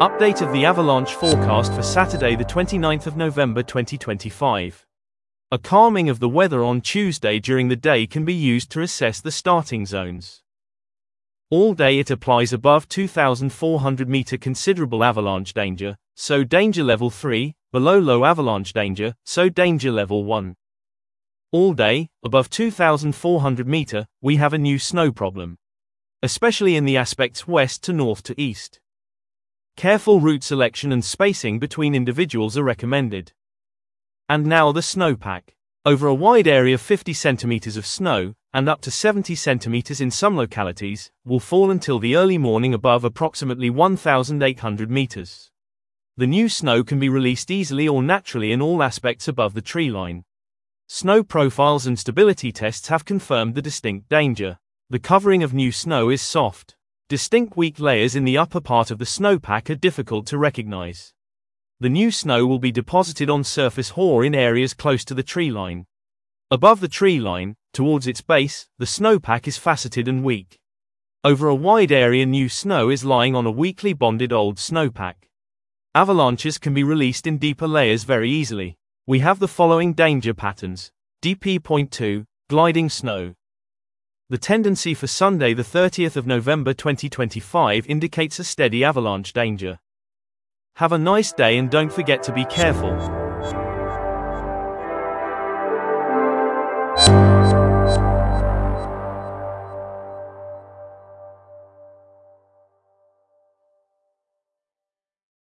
Update of the avalanche forecast for Saturday the 29th of November 2025. A calming of the weather on Tuesday during the day can be used to assess the starting zones. All day it applies above 2,400 meter considerable avalanche danger, so danger level 3, below low avalanche danger, so danger level 1. All day, above 2,400 meter, we have a new snow problem, especially in the aspects west to north to east. Careful route selection and spacing between individuals are recommended. And now the snowpack. Over a wide area 50 centimeters of snow, and up to 70 centimeters in some localities, will fall until the early morning above approximately 1,800 meters. The new snow can be released easily or naturally in all aspects above the tree line. Snow profiles and stability tests have confirmed the distinct danger. The covering of new snow is soft. Distinct weak layers in the upper part of the snowpack are difficult to recognize. The new snow will be deposited on surface hoar in areas close to the tree line. Above the tree line, towards its base, the snowpack is faceted and weak. Over a wide area new snow is lying on a weakly bonded old snowpack. Avalanches can be released in deeper layers very easily. We have the following danger patterns. DP.2, gliding snow. The tendency for Sunday the 30th of November 2025 indicates a steady avalanche danger. Have a nice day and don't forget to be careful.